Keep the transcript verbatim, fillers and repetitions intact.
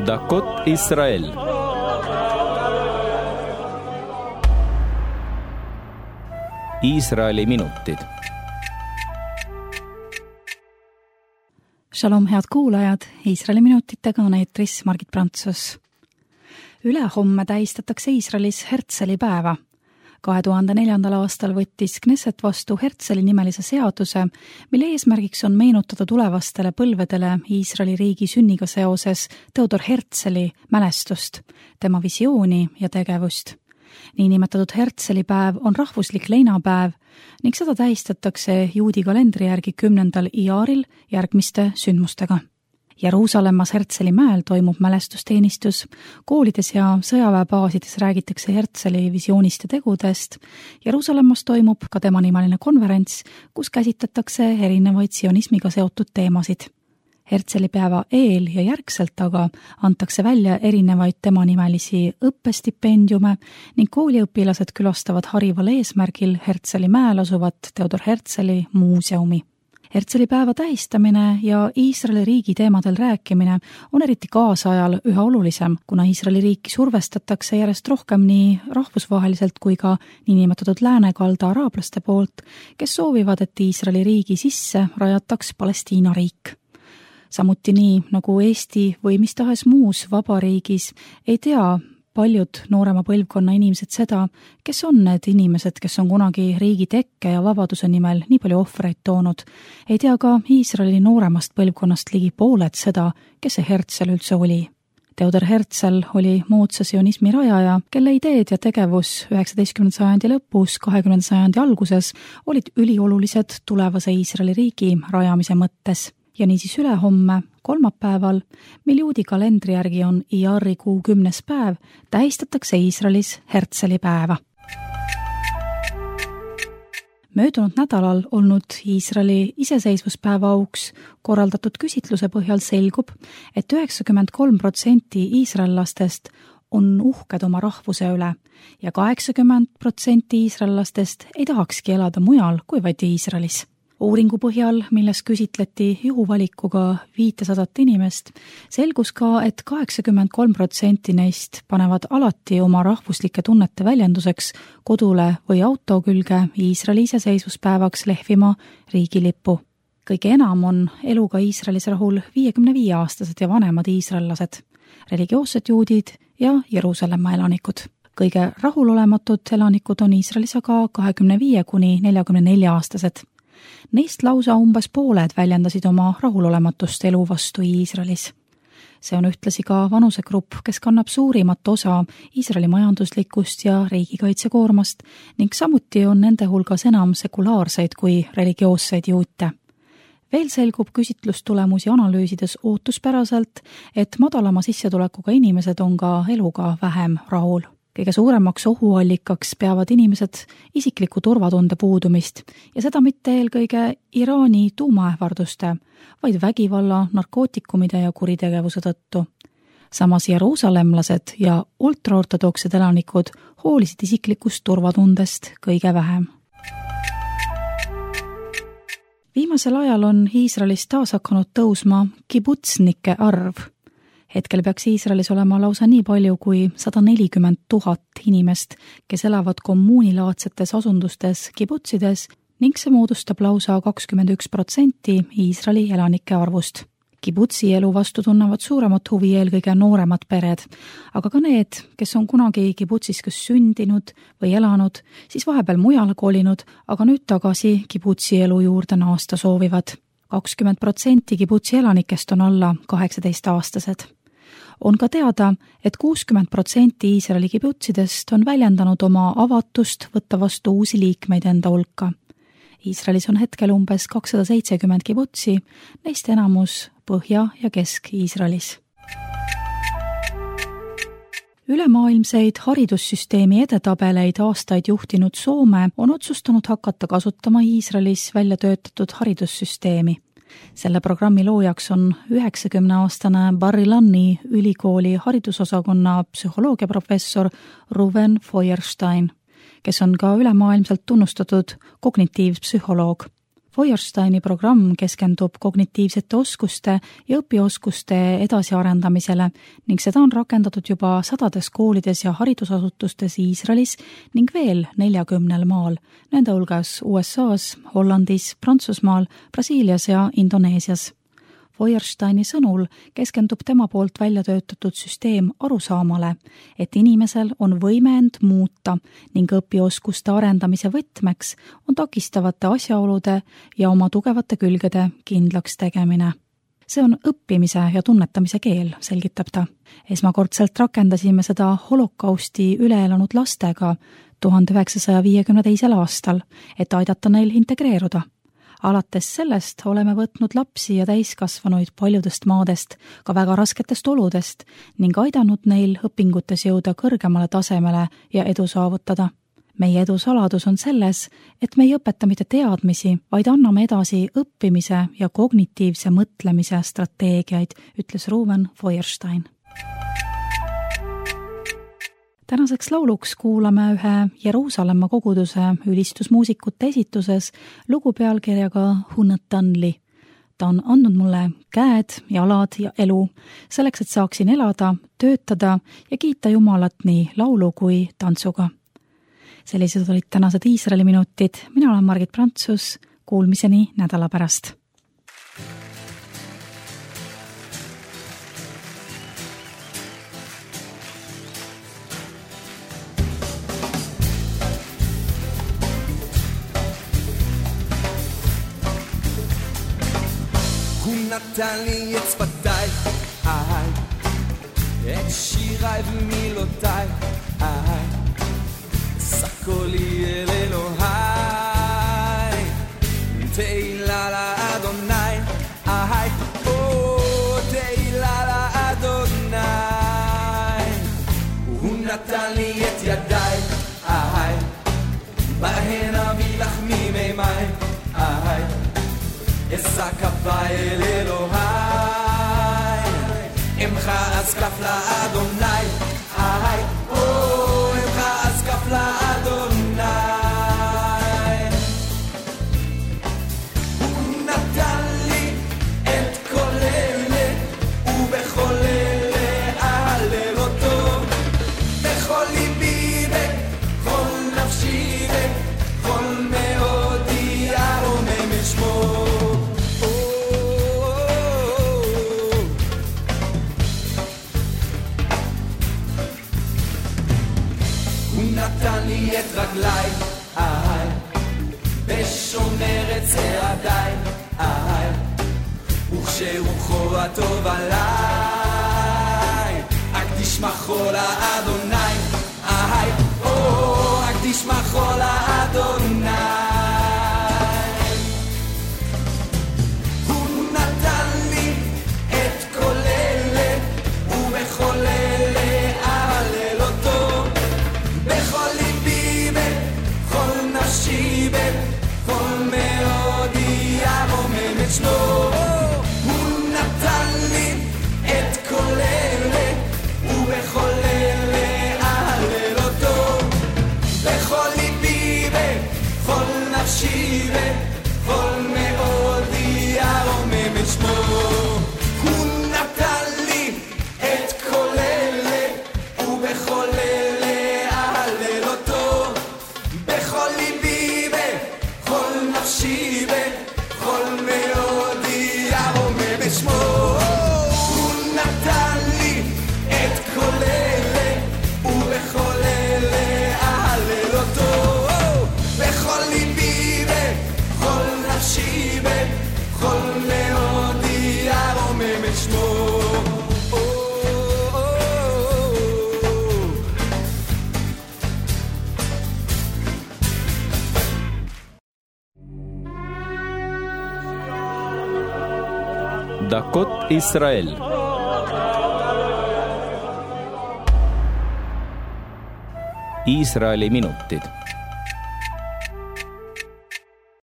דקות ישראל. Iisraeli minutid. Shalom, head kuulajad, Iisraeli minutitega on eetris Margit Prantsus. Ülehomme tähistatakse Iisraelis Herzeli päeva. kahe tuhande neljandal aastal võttis Knesset vastu Herzeli nimelise seaduse, mille eesmärgiks on meenutada tulevastele põlvedele Iisraeli riigi sünniga seoses Theodor Herzeli mälestust, tema visiooni ja tegevust. Niinimetatud Herzeli päev on rahvuslik leinapäev ning seda tähistatakse juudi kalendri järgi kümnendal Iaril järgmiste sündmustega. Jeruusalemmas Herzeli mäel toimub mälestusteenistus, koolides ja sõjaväebaasides räägitakse Herzeli visioonist ja tegudest. Jeruusalemmas toimub ka tema nimeline konverents, kus käsitletakse erinevaid sionismiga seotud teemasid. Herzeli päeva eel ja järgselt aga antakse välja erinevaid tema nimelisi õppestipendiume ning kooliõpilased külastavad harival eesmärgil Herzeli mäel asuvat Theodor Herzeli muuseumi. Herzeli päeva tähistamine ja Iisraeli riigi teemadel rääkimine on eriti kaasajal üha olulisem, kuna Iisraeli riiki survestatakse järjest rohkem nii rahvusvaheliselt kui ka niinimetatud läänekalda araablaste poolt, kes soovivad, et Iisraeli riigi sisse rajataks Palestiina riik. Samuti nii, nagu Eesti või mis tahes muus vabariigis ei tea paljud noorema põlvkonna inimesed seda, kes on need inimesed, kes on kunagi riigi tekke ja vabaduse nimel nii palju ohvreid toonud. Ei tea ka Iisraeli nooremast põlvkonnast ligi pooled seda, kes see Herzl üldse oli. Theodor Herzl oli moodsa sionismi rajaja, kelle ideed ja tegevus üheksateistkümnenda sajandi lõpus, kahekümnenda sajandi alguses olid üliolulised tulevase Iisraeli riigi rajamise mõttes. Ja niisiis ülehomme, kolmapäeval, mil juudi kalendri järgi on Iari kuu kümnes päev, tähistatakse Iisraelis Herzeli päeva. Möödunud nädalal olnud Iisraeli iseseisvuspäeva auks korraldatud küsitluse põhjal selgub, et üheksakümmend kolm protsenti iisraellastest on uhked oma rahvuse üle ja kaheksakümmend protsenti iisraellastest ei tahakski elada mujal kui vaid Iisraelis. Uuringu põhjal, milles küsitleti juhuvalikuga viitesadat inimest, selgus ka, et kaheksakümmend kolm protsenti neist panevad alati oma rahvuslike tunnete väljenduseks kodule või auto külge Iisraeli iseseisvuspäevaks lehvima riigilippu. Kõige enam on eluga Iisraelis rahul viiekümne viie aastased ja vanemad iisraellased, religioossed juudid ja Jeruusalemma elanikud. Kõige rahulolematud elanikud on Iisraelis aga kahekümne viie kuni neljakümne nelja aastased. Neist lausa umbes pooled väljendasid oma rahulolematust elu vastu Iisraelis. See on ühtlasi ka vanusegrupp, kes kannab suurimat osa Iisraeli majanduslikust ja riigikaitsekoormast ning samuti on nende hulgas enam sekulaarseid kui religioosseid juute. Veel selgub küsitlustulemusi analüüsides ootuspäraselt, et madalama sissetulekuga inimesed on ka eluga vähem rahul. Kõige suuremaks ohuallikaks peavad inimesed isikliku turvatunde puudumist ja seda mitte eelkõige Iraani tuumaähvarduste, vaid vägivalla, narkootikumide ja kuritegevuse tõttu. Samas jeruusalemlased ja ultraortodoksed elanikud hoolisid isiklikust turvatundest kõige vähem. Viimasel ajal on Iisraelis taas hakanud tõusma kibutsnike arv. Hetkel peaks Iisraelis olema lausa nii palju kui sada nelikümmend tuhat inimest, kes elavad kommuunilaadsetes asundustes kibutsides ning see moodustab lausa kakskümmend üks protsenti Iisraeli elanike arvust. Kibutsi elu vastu tunnevad suuremat huvi eelkõige nooremad pered, aga ka need, kes on kunagi kibutsis kas sündinud või elanud, siis vahepeal mujale kolinud, aga nüüd tagasi kibutsi elu juurde naasta soovivad. kakskümmend protsenti kibutsi elanikest on alla kaheksateist aastased. On ka teada, et kuuskümmend protsenti Iisraeli kibutsidest on väljendanud oma avatust võtta vastu uusi liikmeid enda hulka. Iisraelis on hetkel umbes kakssada seitsekümmend kibutsi, neist enamus Põhja- ja Kesk-Iisraelis. Ülemaailmseid haridussüsteemi edetabeleid aastaid juhtinud Soome on otsustanud hakata kasutama Iisraelis välja töötatud haridussüsteemi. Selle programmi loojaks on üheksakümneaastane Bar-Ilani ülikooli haridusosakonna psühholoogiaprofessor Ruven Feuerstein, kes on ka ülemaailmselt tunnustatud kognitiivpsühholoog. Feuersteini programm keskendub kognitiivsete oskuste ja õpioskuste edasiarendamisele ning seda on rakendatud juba sadades koolides ja haridusasutustes Iisraelis ning veel neljakümnel maal, nende hulgas U S A-s, Hollandis, Prantsusmaal, Brasiilias ja Indoneesias. Feuersteini sõnul keskendub tema poolt välja töötatud süsteem arusaamale, et inimesel on võime end muuta ning õpioskuste arendamise võtmeks on takistavate asjaolude ja oma tugevate külgede kindlaks tegemine. See on õppimise ja tunnetamise keel, selgitab ta. Esmakordselt rakendasime seda holokausti üle elanud lastega tuhande üheksasaja viiekümne teisel aastal, et aidata neil integreeruda. Alates sellest oleme võtnud lapsi ja täiskasvanuid paljudest maadest, ka väga rasketest oludest ning aidanud neil õpingutes jõuda kõrgemale tasemele ja edu saavutada. Meie edu saladus on selles, et me ei õpeta mitte teadmisi, vaid anname edasi õppimise ja kognitiivse mõtlemise strateegiaid, ütles Ruven Feuerstein. Tänaseks lauluks kuulame ühe Jeruusalemma koguduse ülistusmuusikute esituses lugu pealkirjaga Hunnetanli. Ta on andnud mulle käed, jalad ja elu, selleks, et saaksin elada, töötada ja kiita Jumalat nii laulu kui tantsuga. Sellised olid tänased Iisraeli minutid. Mina olen Margit Prantsus. Kuulmiseni nädala pärast. הוא נתן לי את שפתיי, איי, את שיריי ומילותיי, איי, סקו לי אל אלוהי, תהילה לאדוני, איי, או, תהילה לאדוני. הוא נתן לי את ידיי, איי, בהן אביא לך ממימי, איי, אשא כפיי אל אלוהי, אמך אזקף לאדוני, איי, או, אמך אזקף לאדוני. הוא נתן לי את כל אלה, ובכל אלה אהלל אותו, בכל ליבי וכל נפשי וכל מאודי ארומם את שמו. נתן לי את רגליי, איי, בשומר את צעדיי, איי, וכשרוחו הטוב עליי, אקדיש מחול לאדוני, איי, או, אקדיש מחול לאדוני. הוא נתן לי את כל אלה, ובכל אלה אהלל אותו, בכל ליבי בכל נפשי בכל מאודי ארומם את שמו. הוא נתן לי את כל אלה, ובכל אלה אהלל אותו, בכל ליבי בכל נפשי בכל מאודי ארומם את שמו. הוא נתן לי את כל אלה, ובכל אלה בכל ליבי בכל נפשי בכל מאודי ארומם את שמו. הוא נתן לי את כל אלה, ובכל אלה אהלל אותו, בכל ליבי בכל נפשי בכל מאודי ארומם את שמו. דקות ישראל. Iisraeli minutid.